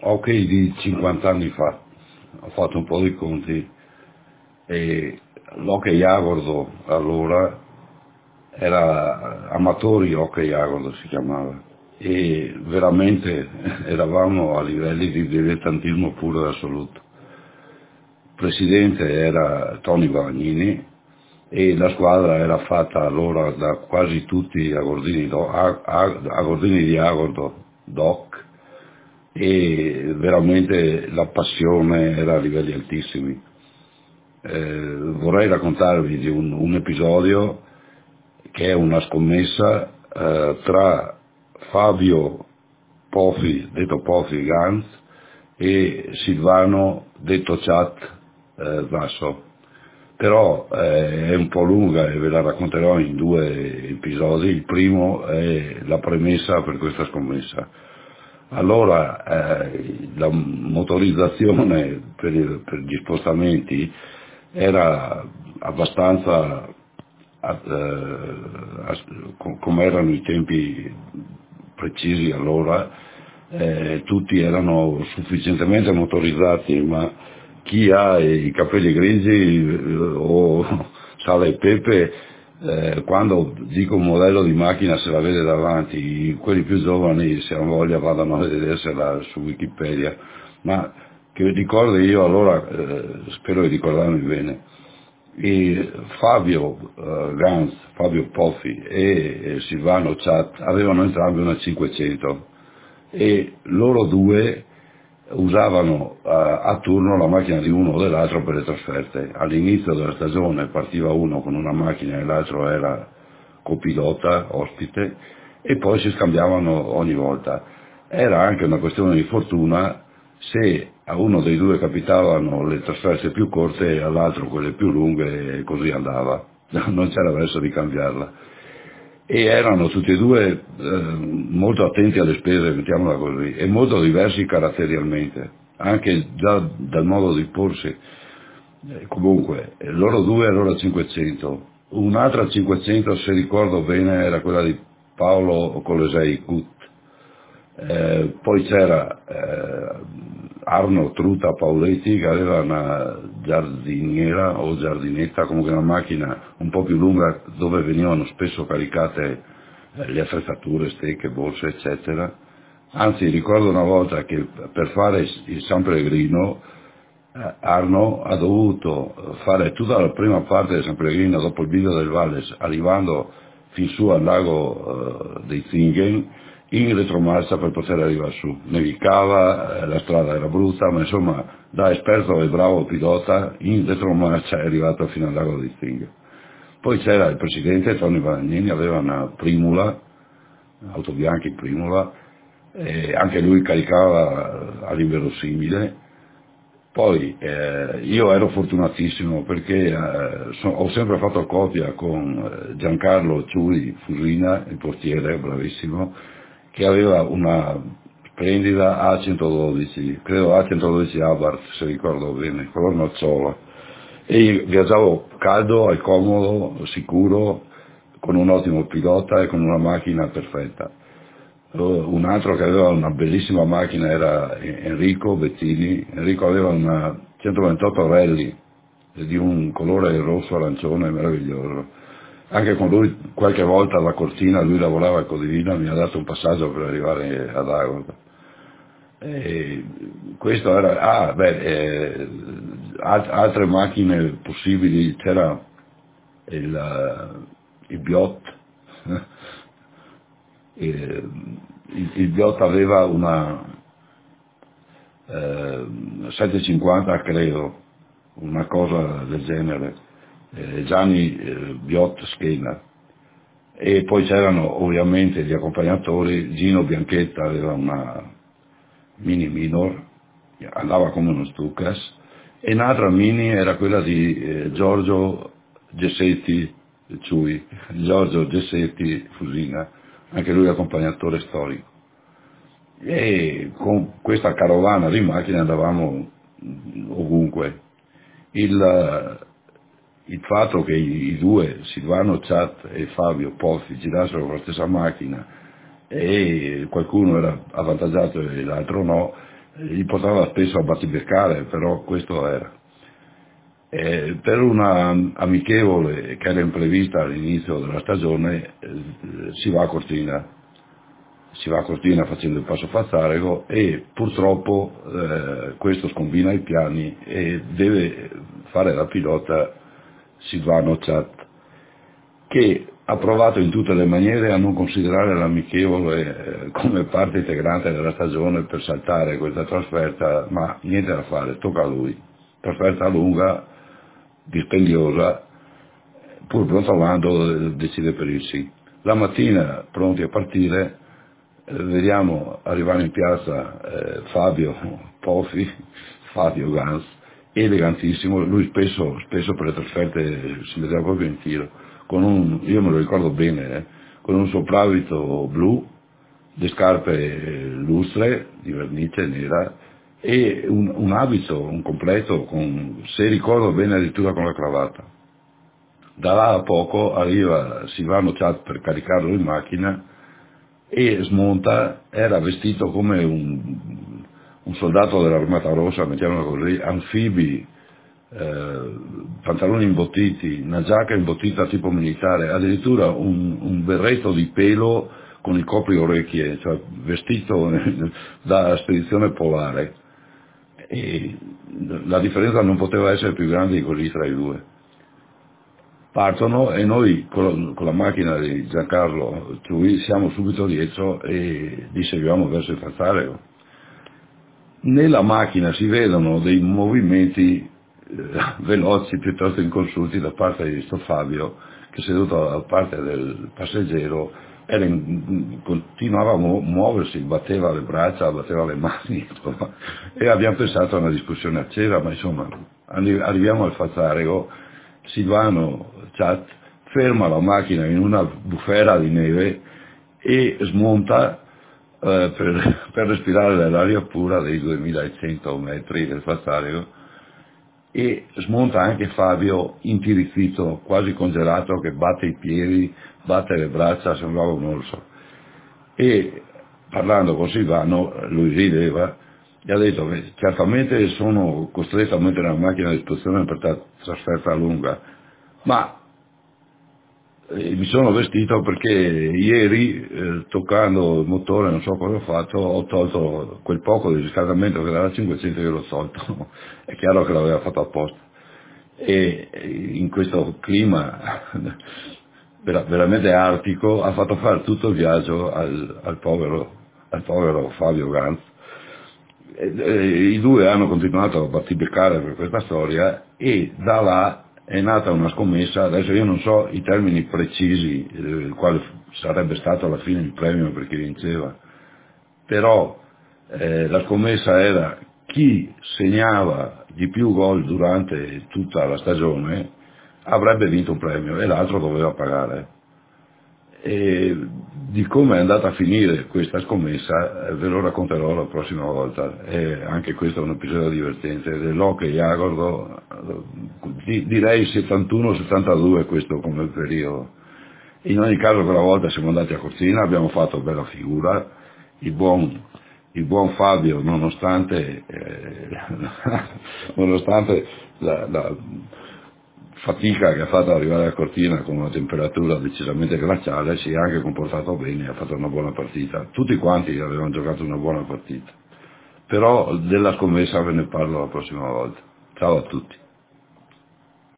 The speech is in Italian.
hockey di 50 anni fa, ho fatto un po' di conti, e l'hockey Agordo allora era amatori hockey Agordo si chiamava, e veramente eravamo a livelli di dilettantismo puro e assoluto. Il presidente era Tony Bavagnini e la squadra era fatta allora da quasi tutti agordini, agordini di Agordo Doc, e veramente la passione era a livelli altissimi. Vorrei raccontarvi di un episodio che è una scommessa tra Fabio Pofi, detto Pofi Ganz, e Silvano, detto Chat Vasso. Però è un po' lunga e ve la racconterò in 2 episodi. Il primo è la premessa per questa scommessa. Allora, la motorizzazione per gli spostamenti era abbastanza, come erano i tempi precisi allora, tutti erano sufficientemente motorizzati, ma chi ha i capelli grigi o sale e pepe, quando dico un modello di macchina se la vede davanti, quelli più giovani se hanno voglia vadano a vedersela su Wikipedia, ma che ricordo io allora, spero di ricordarmi bene, e Fabio Ganz, Fabio Poffi e Silvano Chat avevano entrambi una 500 e loro due usavano a turno la macchina di uno o dell'altro per le trasferte. All'inizio della stagione partiva uno con una macchina e l'altro era copilota, ospite, e poi si scambiavano ogni volta. Era anche una questione di fortuna se a uno dei due capitavano le trasferte più corte e all'altro quelle più lunghe, e così andava, non c'era verso di cambiarla. E erano tutti e due molto attenti alle spese, mettiamola così, e molto diversi caratterialmente, anche già dal modo di porsi. Comunque, loro due allora 500. Un'altra 500, se ricordo bene, era quella di Paolo Colesei Cut. Poi c'era Arno Truta Pauletti che aveva una giardiniera o giardinetta, comunque una macchina un po' più lunga dove venivano spesso caricate le attrezzature, stecche, borse, eccetera. Anzi, ricordo una volta che per fare il San Pellegrino Arno ha dovuto fare tutta la prima parte del San Pellegrino dopo il Bivio del Valles, arrivando fin su al lago dei Zingen in retromarcia per poter arrivare su. Nevicava, la strada era brutta, ma insomma da esperto e bravo pilota in retromarcia è arrivato fino al lago dei Zingen. Poi c'era il presidente Tony Bavagnini, aveva una Primula, auto bianca in Primula, e anche lui caricava all'inverosimile. Poi io ero fortunatissimo perché ho sempre fatto coppia con Giancarlo Ciuri Fusina, il portiere, bravissimo, che aveva una splendida A112, credo A112 Abarth, se ricordo bene, color nocciola. E io viaggiavo caldo, al comodo, sicuro, con un ottimo pilota e con una macchina perfetta. Un altro che aveva una bellissima macchina era Enrico Bettini. Enrico aveva una 128 Rally di un colore rosso arancione meraviglioso. Anche con lui qualche volta alla Cortina, lui lavorava a Codivina, mi ha dato un passaggio per arrivare ad Agordo. Questo era, altre macchine possibili, c'era il Biot, il Biot aveva una 750 credo, una cosa del genere, Gianni Biot Schena. E poi c'erano ovviamente gli accompagnatori. Gino Bianchetta aveva una Mini Minor, andava come uno Stucas, e un'altra Mini era quella di Giorgio Gessetti Ciui, Giorgio Gessetti Fusina, anche lui accompagnatore storico. E con questa carovana di macchine andavamo ovunque. Il fatto che i due, Silvano Chat e Fabio Pozzi, girassero con la stessa macchina e qualcuno era avvantaggiato e l'altro no, gli portava spesso a battibeccare, però questo era. Per una amichevole che era imprevista all'inizio della stagione si va a Cortina. Si va a Cortina facendo il passo Fazzarego e purtroppo questo scombina i piani e deve fare la pilota Silvano Chat, che ha provato in tutte le maniere a non considerare l'amichevole come parte integrante della stagione per saltare questa trasferta, ma niente da fare, tocca a lui. Trasferta lunga, dispendiosa, pur pronto decide per il sì. La mattina, pronti a partire, vediamo arrivare in piazza Fabio Pofi, Fabio Gans, elegantissimo, lui spesso per le trasferte si metteva proprio in tiro, io me lo ricordo bene, con un soprabito blu, le scarpe lustre di vernice nera e un abito, un completo, se ricordo bene addirittura con la cravatta. Da là a poco arriva Silvano Chat per caricarlo in macchina e smonta, era vestito come un soldato dell'Armata Rossa, mettiamolo così, anfibi, pantaloni imbottiti, una giacca imbottita tipo militare, addirittura un berretto di pelo con i copri orecchie, cioè vestito da spedizione polare. E la differenza non poteva essere più grande di così tra i due. Partono e noi con la macchina di Giancarlo siamo subito dietro e li seguiamo verso il Fazzarego. Nella macchina si vedono dei movimenti veloci piuttosto inconsulti da parte di sto Fabio, che seduto a parte del passeggero continuava a muoversi, batteva le braccia, batteva le mani, insomma, e abbiamo pensato a una discussione accesa, ma insomma arriviamo al Fazzarego. Silvano Chat ferma la macchina in una bufera di neve e smonta per respirare l'aria pura dei 2100 metri del Fazzarego, e smonta anche Fabio intirizzito, quasi congelato, che batte i piedi, batte le braccia, sembrava un orso. E parlando con Silvano, lui rideva, gli ha detto che certamente sono costretto a mettere la macchina a disposizione per la trasferta lunga, ma mi sono vestito perché ieri, toccando il motore, non so cosa ho fatto, ho tolto quel poco di riscaldamento che era da 500, io l'ho tolto. È chiaro che l'aveva fatto apposta. E in questo clima veramente artico ha fatto fare tutto il viaggio al povero Fabio Gans. I due hanno continuato a battibeccare per questa storia e da là è nata una scommessa. Adesso io non so i termini precisi, quale sarebbe stato alla fine il premio per chi vinceva, però la scommessa era chi segnava di più gol durante tutta la stagione avrebbe vinto un premio e l'altro doveva pagare. E di come è andata a finire questa scommessa ve lo racconterò la prossima volta, e anche questo è un episodio divertente dell'Hockey Jagordo, direi 71-72 questo come periodo. In ogni caso quella volta siamo andati a Cortina, abbiamo fatto bella figura, il buon Fabio nonostante la fatica che ha fatto ad arrivare a Cortina con una temperatura decisamente glaciale, si è anche comportato bene, ha fatto una buona partita. Tutti quanti avevano giocato una buona partita. Però della scommessa ve ne parlo la prossima volta. Ciao a tutti.